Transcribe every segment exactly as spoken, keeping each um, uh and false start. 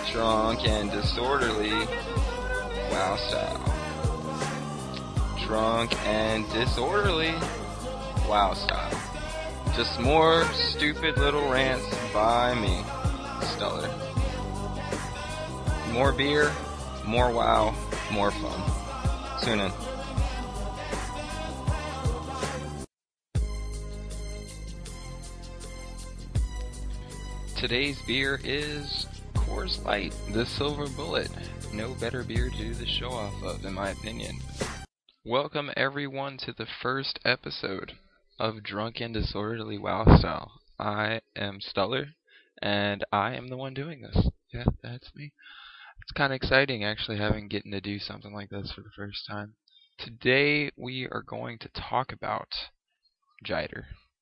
Drunk and disorderly. Wow style. Drunk and disorderly. Wow style. Just more stupid little rants by me. Stellar. More beer, more wow, more fun. Tune in. Today's beer is Coors Light, the Silver Bullet. No better beer to do the show off of, in my opinion. Welcome everyone to the first episode of Drunk and Disorderly Wow Style. I am Stellar, and I am the one doing this. Yeah, that's me. It's kind of exciting actually having getting to do something like this for the first time. Today we are going to talk about Jitter.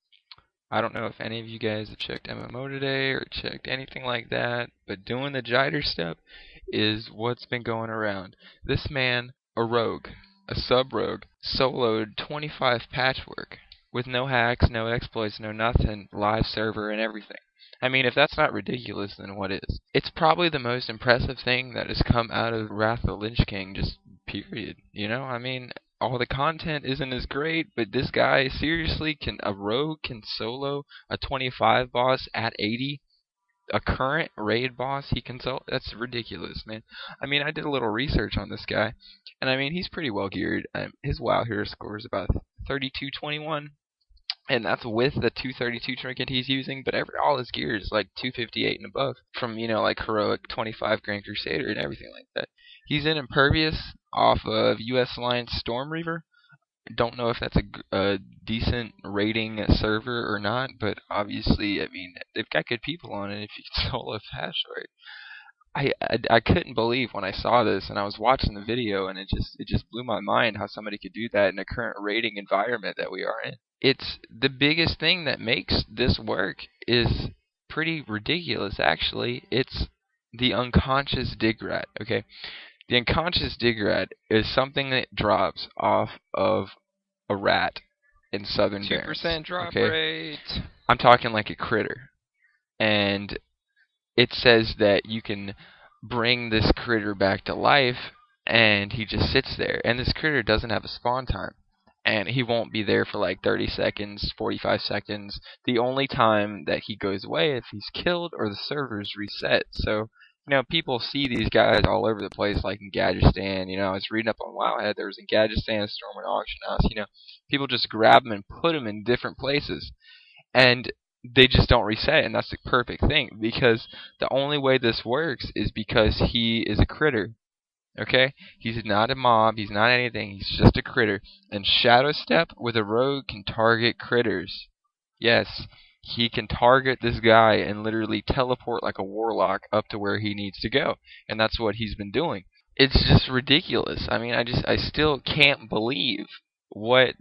I don't know if any of you guys have checked M M O today or checked anything like that, but doing the Jitter step is what's been going around. This man, a rogue, a sub-rogue, soloed twenty-five patchwork with no hacks, no exploits, no nothing, live server and everything. I mean, if that's not ridiculous, then what is? It's probably the most impressive thing that has come out of Wrath of the Lich King, just period. You know, I mean, all the content isn't as great, but this guy, seriously, can a rogue can solo a twenty-five boss at eighty? A current raid boss he can solo? That's ridiculous, man. I mean, I did a little research on this guy, and I mean, he's pretty well geared. Um, his WoW hero score is about thirty-two twenty-one. And that's with the two thirty-two trinket he's using, but every, all his gear is like two fifty-eight and above, from, you know, like Heroic twenty-five Grand Crusader and everything like that. He's in Impervious off of U S Alliance Storm Reaver. Don't know if that's a, a decent rating server or not, but obviously, I mean, they've got good people on it if you can solo patch right. I, I, I couldn't believe when I saw this, and I was watching the video, and it just it just blew my mind how somebody could do that in a current rating environment that we are in. It's the biggest thing that makes this work is pretty ridiculous, actually. It's the unconscious dig rat, okay? The unconscious dig rat is something that drops off of a rat in Southern Barrens. two percent drop okay? rate. I'm talking like a critter. And it says that you can bring this critter back to life, and he just sits there. And this critter doesn't have a spawn time. And he won't be there for like thirty seconds, forty-five seconds. The only time that he goes away if he's killed or the server's reset. So, you know, people see these guys all over the place, like in Gadgetzan. You know, I was reading up on Wowhead. There was in Gadgetzan, Storm and Auction House. You know, people just grab them and put them in different places. And they just don't reset, and that's the perfect thing, because the only way this works is because he is a critter. Okay? He's not a mob, he's not anything, he's just a critter. And Shadow Step with a rogue can target critters. Yes, he can target this guy and literally teleport like a warlock up to where he needs to go. And that's what he's been doing. It's just ridiculous. I mean, I just I still can't believe what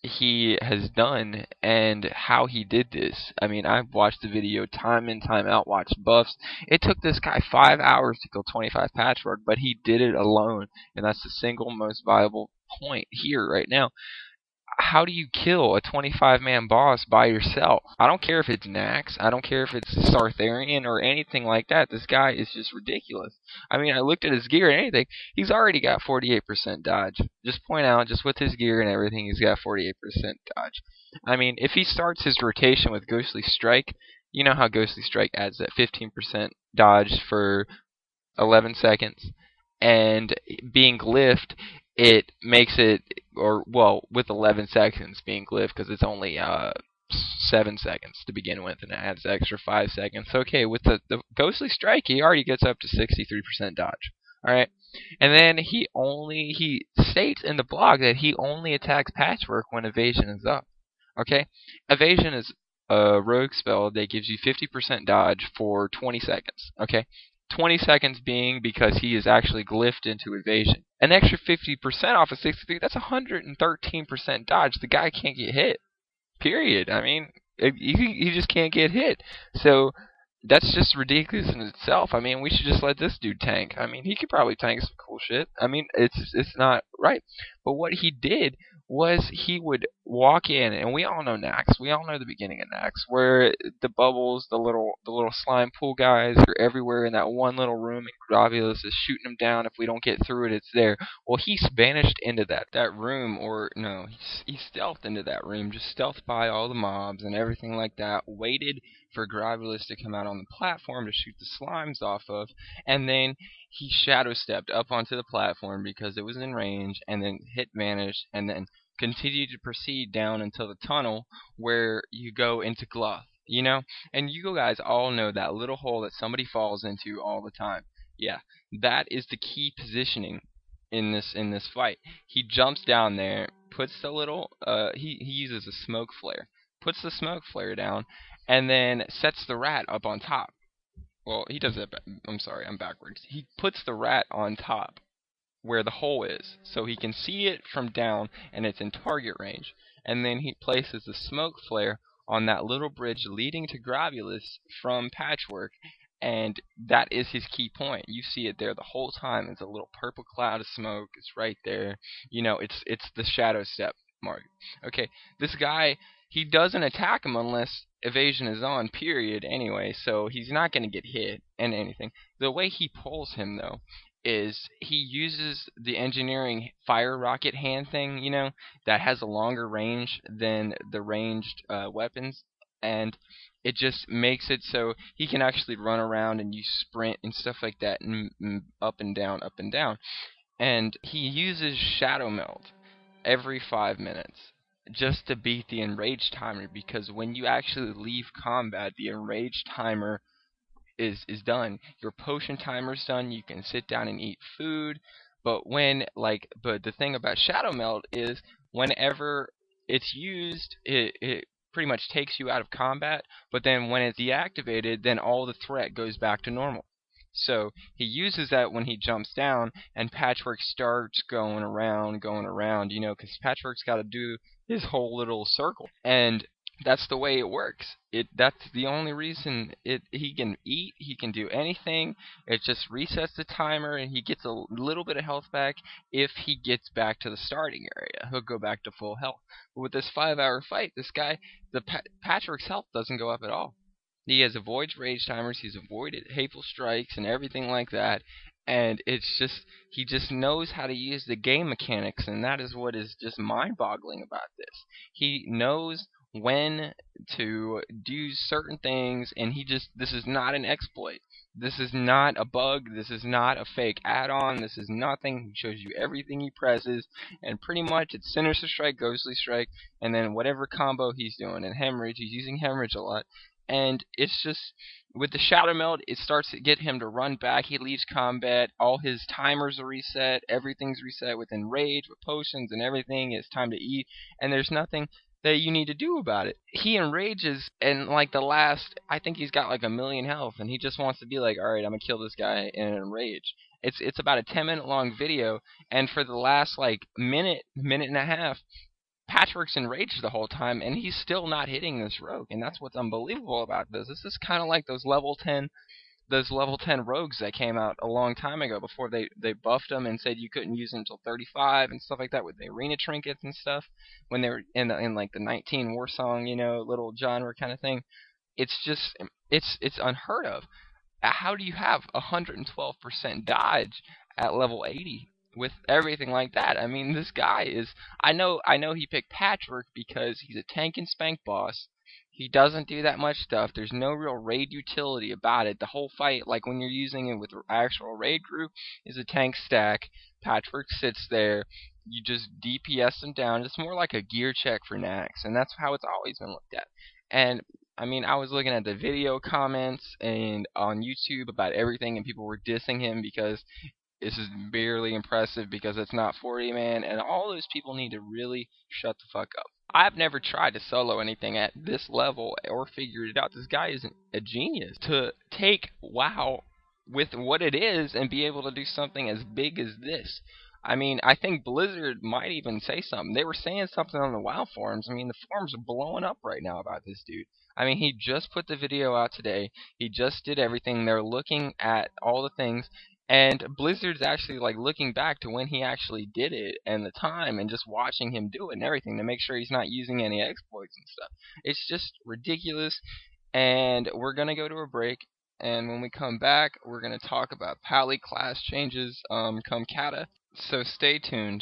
he has done and how he did this. I mean, I've watched the video time in, time out, watched buffs. It took this guy five hours to kill twenty-five patchwork, but he did it alone, and that's the single most viable point here right now. How do you kill a twenty-five man boss by yourself? I don't care if it's Nax, I don't care if it's Sartharian or anything like that. This guy is just ridiculous. I mean, I looked at his gear and anything. He's already got forty-eight percent dodge. Just point out, just with his gear and everything, he's got forty-eight percent dodge. I mean, if he starts his rotation with Ghostly Strike, you know how Ghostly Strike adds that fifteen percent dodge for eleven seconds. And being glyphed, it makes it, or, well, with eleven seconds being glyphed, because it's only uh, seven seconds to begin with, and it adds the extra five seconds. Okay, with the, the Ghostly Strike, he already gets up to sixty-three percent dodge. Alright? And then he only, he states in the blog that he only attacks Patchwork when Evasion is up. Okay? Evasion is a rogue spell that gives you fifty percent dodge for twenty seconds. Okay? twenty seconds being because he is actually glyphed into Evasion. An extra fifty percent off of sixty-three, that's one hundred thirteen percent dodge. The guy can't get hit. Period. I mean, it, he, he just can't get hit. So, that's just ridiculous in itself. I mean, we should just let this dude tank. I mean, he could probably tank some cool shit. I mean, it's it's not right. But what he did was he would walk in, and we all know Nax. We all know the beginning of Nax, where the bubbles, the little the little slime pool guys are everywhere in that one little room, and Gravulus is shooting them down. If we don't get through it, it's there. Well, he vanished into that that room, or no, he he stealthed into that room, just stealthed by all the mobs and everything like that. Waited for Gravulus to come out on the platform to shoot the slimes off of, and then he shadow stepped up onto the platform because it was in range, and then hit vanish, and then continued to proceed down until the tunnel where you go into Gluff. You know, and you guys all know that little hole that somebody falls into all the time. Yeah, that is the key positioning in this in this fight. He jumps down there, puts the little uh he, he uses a smoke flare, puts the smoke flare down, and then sets the rat up on top. Well, he does it. I'm sorry, I'm backwards. He puts the rat on top where the hole is, so he can see it from down and it's in target range. And then he places the smoke flare on that little bridge leading to Gravulus from Patchwork, and that is his key point. You see it there the whole time. It's a little purple cloud of smoke. It's right there. You know, it's it's the shadow step mark. Okay, this guy, he doesn't attack him unless evasion is on, period, anyway, so he's not going to get hit and anything. The way he pulls him, though, is he uses the engineering fire rocket hand thing, you know, that has a longer range than the ranged uh, weapons, and it just makes it so he can actually run around and use sprint and stuff like that, and, and up and down, up and down. And he uses Shadow Melt every five minutes just to beat the enraged timer, because when you actually leave combat, the enraged timer is is done. Your potion timer's done. You can sit down and eat food. But when like but the thing about Shadow Melt is whenever it's used, it it pretty much takes you out of combat. But then when it's deactivated, then all the threat goes back to normal. So he uses that when he jumps down, and Patchwork starts going around, going around, you know, because Patchwork's got to do his whole little circle, and that's the way it works. It that's the only reason it he can eat, he can do anything. It just resets the timer, and he gets a little bit of health back if he gets back to the starting area. He'll go back to full health. But with this five-hour fight, this guy, the pa- Patchwork's health doesn't go up at all. He has avoided rage timers, he's avoided hateful strikes and everything like that. And it's just he just knows how to use the game mechanics, and that is what is just mind-boggling about this. He knows when to do certain things, and he just this is not an exploit. This is not a bug. This is not a fake add-on. This is nothing. He shows you everything he presses, and pretty much it's Sinister Strike, Ghostly Strike, and then whatever combo he's doing. And Hemorrhage, he's using Hemorrhage a lot. And it's just with the Shadow Melt, it starts to get him to run back. He leaves combat. All his timers are reset. Everything's reset with Enrage, with potions and everything. It's time to eat, and there's nothing that you need to do about it. He enrages, and like the last, I think he's got like a million health, and he just wants to be like, all right, I'm gonna kill this guy in an enrage. It's it's about a ten minute long video, and for the last like minute, minute and a half, Patchwork's enraged the whole time, and he's still not hitting this rogue, and that's what's unbelievable about this. This is kind of like those level ten, those level ten rogues that came out a long time ago before they they buffed them and said you couldn't use them until thirty-five and stuff like that with the arena trinkets and stuff when they were in the, in like the nineteen war song, you know, little genre kind of thing. It's just it's it's unheard of. How do you have one hundred twelve percent dodge at level eighty with everything like that? I mean, this guy is. I know. I know he picked Patchwork because he's a tank and spank boss. He doesn't do that much stuff. There's no real raid utility about it. The whole fight, like when you're using it with the actual raid group, is a tank stack. Patchwork sits there. You just D P S him down. It's more like a gear check for Nax, and that's how it's always been looked at. And I mean, I was looking at the video comments and on YouTube about everything, and people were dissing him because this is barely impressive because it's not forty man, and all those people need to really shut the fuck up. I've never tried to solo anything at this level or figured it out. This guy isn't a genius to take WoW with what it is and be able to do something as big as this. I mean, I think Blizzard might even say something. They were saying something on the WoW forums. I mean, the forums are blowing up right now about this dude. I mean, he just put the video out today. He just did everything. They're looking at all the things. And Blizzard's actually like looking back to when he actually did it and the time and just watching him do it and everything to make sure he's not using any exploits and stuff. It's just ridiculous. And we're gonna go to a break. And when we come back, we're gonna talk about Pally class changes um, come Kata. So stay tuned.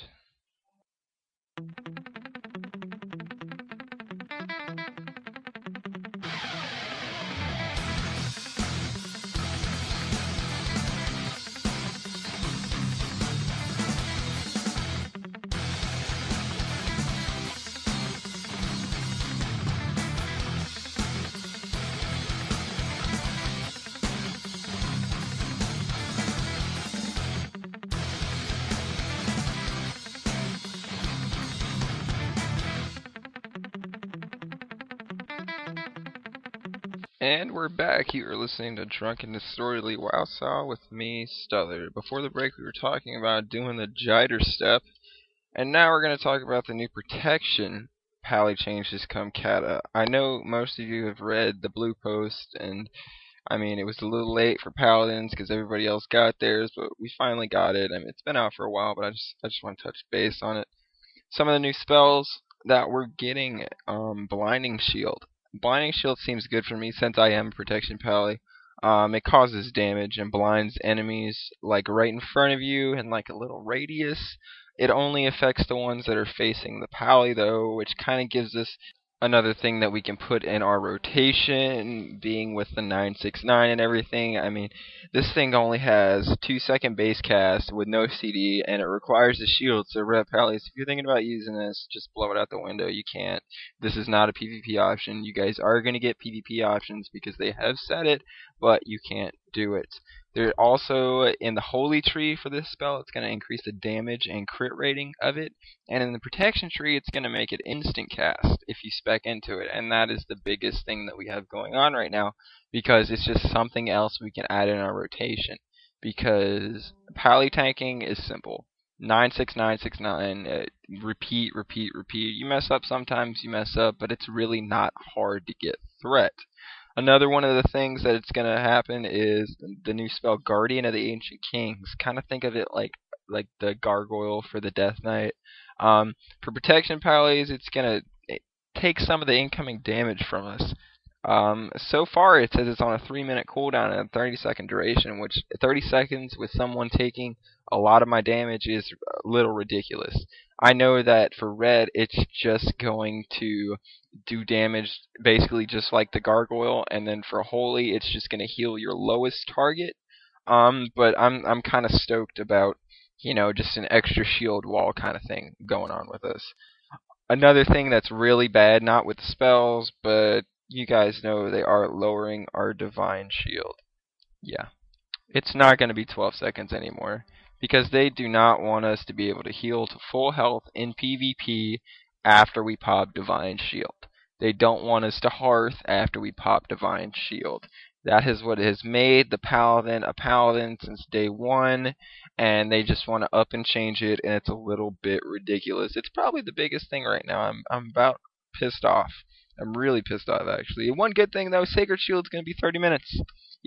And we're back. You are listening to Drunken Disorderly Wowsaw with me, Stellar. Before the break, we were talking about doing the Jiter step, and now we're going to talk about the new protection Pally changes come Kata. I know most of you have read the Blue Post, and I mean, it was a little late for Paladins because everybody else got theirs, but we finally got it. I mean, it's been out for a while, but I just I just want to touch base on it. Some of the new spells that we're getting, um, Blinding Shield. Blinding Shield seems good for me since I am Protection Pally. Um, it causes damage and blinds enemies like right in front of you in like a little radius. It only affects the ones that are facing the Pally though, which kind of gives us another thing that we can put in our rotation, being with the nine six nine and everything. I mean, this thing only has two second base cast with no C D, and it requires a shield. So Red Pallies, if you're thinking about using this, just blow it out the window. You can't. This is not a PvP option. You guys are going to get PvP options because they have said it, but you can't do it. They're also in the Holy Tree for this spell. It's going to increase the damage and crit rating of it. And in the Protection Tree, it's going to make it instant cast if you spec into it. And that is the biggest thing that we have going on right now, because it's just something else we can add in our rotation. Because Pally tanking is simple. nine six nine six nine, uh, repeat, repeat, repeat. You mess up sometimes, you mess up, but it's really not hard to get threat. Another one of the things that it's going to happen is the new spell Guardian of the Ancient Kings. Kind of think of it like like the gargoyle for the Death Knight. Um, for protection Pallies, it's going to take some of the incoming damage from us. Um, so far, it says it's on a three minute cooldown and a thirty second duration, which thirty seconds with someone taking a lot of my damage is a little ridiculous. I know that for red, it's just going to do damage basically just like the gargoyle, and then for holy, it's just going to heal your lowest target. Um, but I'm I'm kind of stoked about, you know, just an extra shield wall kind of thing going on with this. Another thing that's really bad, not with the spells, but you guys know they are lowering our divine shield. Yeah. It's not going to be twelve seconds anymore because they do not want us to be able to heal to full health in PvP after we pop divine shield. They don't want us to hearth after we pop divine shield. That is what has made the paladin a paladin since day one, and they just want to up and change it, and it's a little bit ridiculous. It's probably the biggest thing right now. I'm I'm about pissed off. I'm really pissed off, actually. One good thing, though, Sacred Shield's going to be thirty minutes.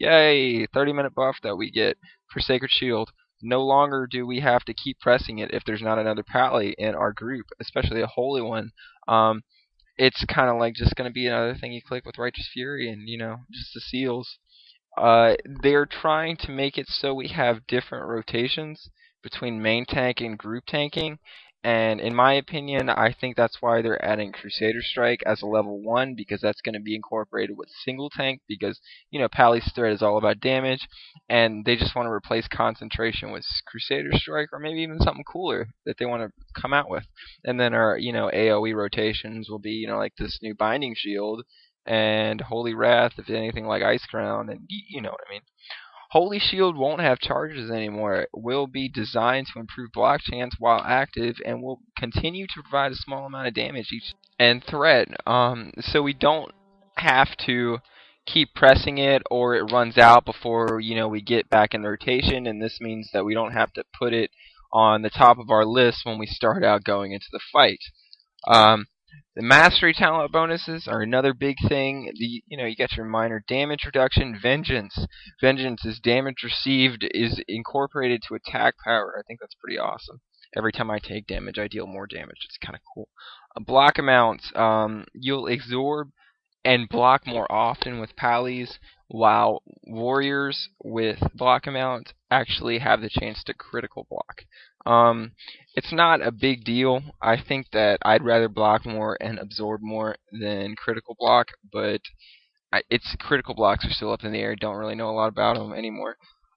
Yay! thirty minute buff that we get for Sacred Shield. No longer do we have to keep pressing it if there's not another Pally in our group, especially a holy one. Um, it's kind of like just going to be another thing you click with Righteous Fury and, you know, just the seals. Uh, they're trying to make it so we have different rotations between main tank and group tanking. And in my opinion, I think that's why they're adding Crusader Strike as a level one, because that's going to be incorporated with single tank, because, you know, Pally's threat is all about damage, and they just want to replace concentration with Crusader Strike, or maybe even something cooler that they want to come out with. And then our, you know, AoE rotations will be, you know, like this new Binding Shield, and Holy Wrath, if anything like Ice Crown, and you know what I mean. Holy Shield won't have charges anymore. It will be designed to improve block chance while active, and will continue to provide a small amount of damage each and threat. Um, so we don't have to keep pressing it, or it runs out before, you know, we get back in the rotation, and this means that we don't have to put it on the top of our list when we start out going into the fight. Um, The mastery talent bonuses are another big thing. The you know you got your minor damage reduction, vengeance. Vengeance is damage received is incorporated to attack power. I think that's pretty awesome. Every time I take damage, I deal more damage. It's kind of cool. Uh, block amounts. Um, you'll absorb and block more often with pallies, while warriors with block amount actually have the chance to critical block. Um, it's not a big deal. I think that I'd rather block more and absorb more than critical block, but I, it's critical blocks are still up in the air. Don't really know a lot about them anymore.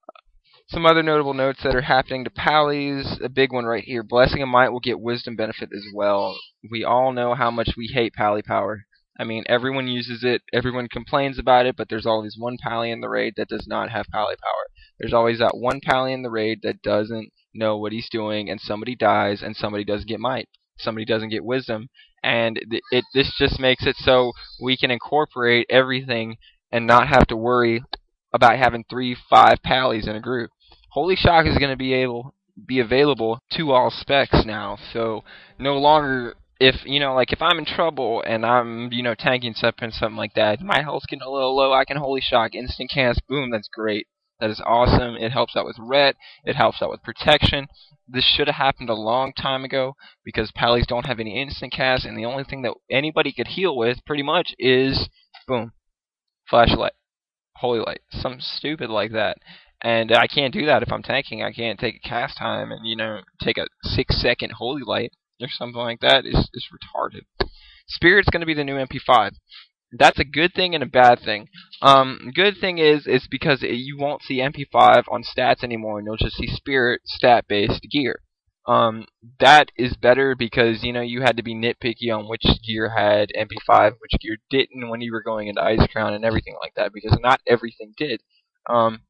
Some other notable notes that are happening to pallies. A big one right here. Blessing of Might will get wisdom benefit as well. We all know how much we hate pally power. I mean, everyone uses it, everyone complains about it, but there's always one pally in the raid that does not have pally power. There's always that one pally in the raid that doesn't know what he's doing, and somebody dies, and somebody doesn't get might. Somebody doesn't get wisdom, and it, it this just makes it so we can incorporate everything and not have to worry about having three, five pallies in a group. Holy Shock is going to be able be available to all specs now, so no longer. If, you know, like, if I'm in trouble and I'm, you know, tanking something, something like that, my health's getting a little low, I can Holy Shock, instant cast, boom, that's great. That is awesome. It helps out with ret, it helps out with protection. This should have happened a long time ago, because pallies don't have any instant cast, and the only thing that anybody could heal with, pretty much, is, boom, flashlight, holy light, something stupid like that. And I can't do that if I'm tanking. I can't take a cast time and, you know, take a six second holy light or something like that. Is is retarded. Spirit's going to be the new M P five. That's a good thing and a bad thing. Um, good thing is is because it, you won't see M P five on stats anymore, and you'll just see Spirit stat-based gear. Um, that is better because, you know, you had to be nitpicky on which gear had M P five, which gear didn't when you were going into Icecrown and everything like that, because not everything did. Um,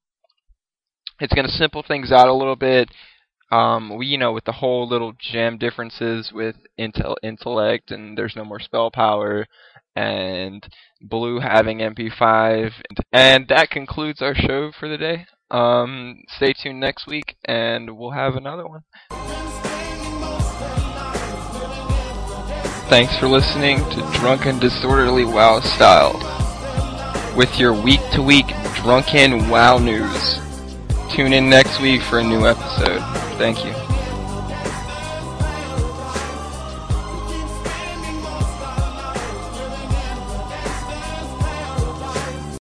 it's going to simple things out a little bit. Um, we, you know, with the whole little gem differences with intel intellect, and there's no more spell power, and blue having M P five, and that concludes our show for the day. Um, stay tuned next week, and we'll have another one. Thanks for listening to Drunken Disorderly WoW Style, with your week-to-week drunken WoW news. Tune in next week for a new episode. Thank you.